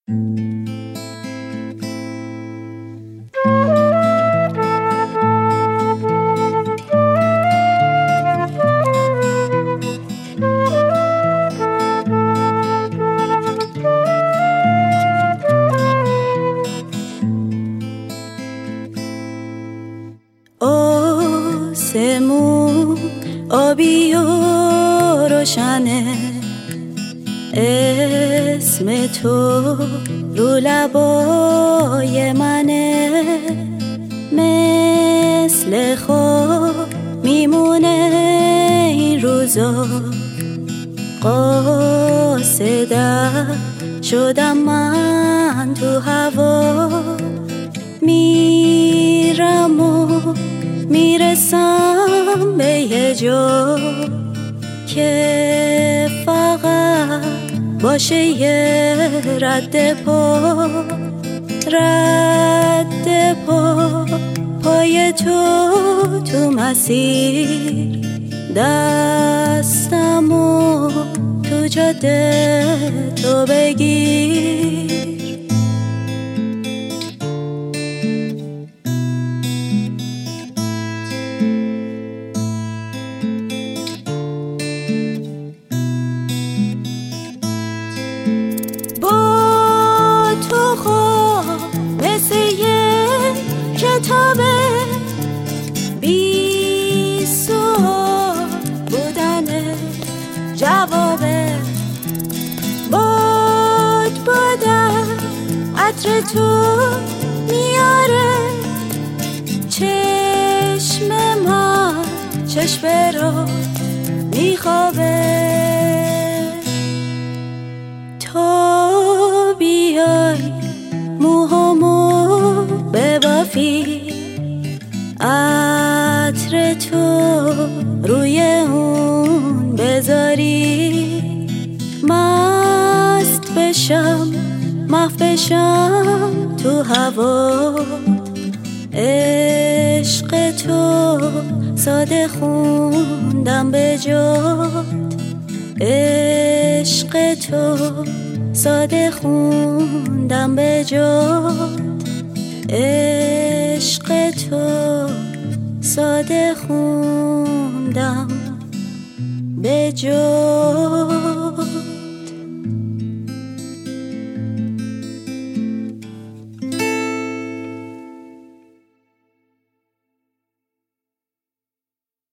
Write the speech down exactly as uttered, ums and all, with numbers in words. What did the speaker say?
آسمون آبی و روشنه، اسم تو رو لبای منه، مثل خواب میمونه این روزا، قاصدت شدم من تو هوا، میرم و میرسم به یه جا که فقط باشه یه رد پا، رد پا پای تو تو مسیر، دستمو تو جاده تو بگیر. کتابه بی سوال بودنه، جوابه باد بادم عطر تو میاره، چشم من چشم رو میخوابه، تا بیای موهامو ببافی، عطر تو روی اون بذاری، مست بشم محو بشم تو هوا، عشق تو ساده خوندم به جات، عشق تو ساده خوندم به جات، عشق تو ساده خوندم به جا.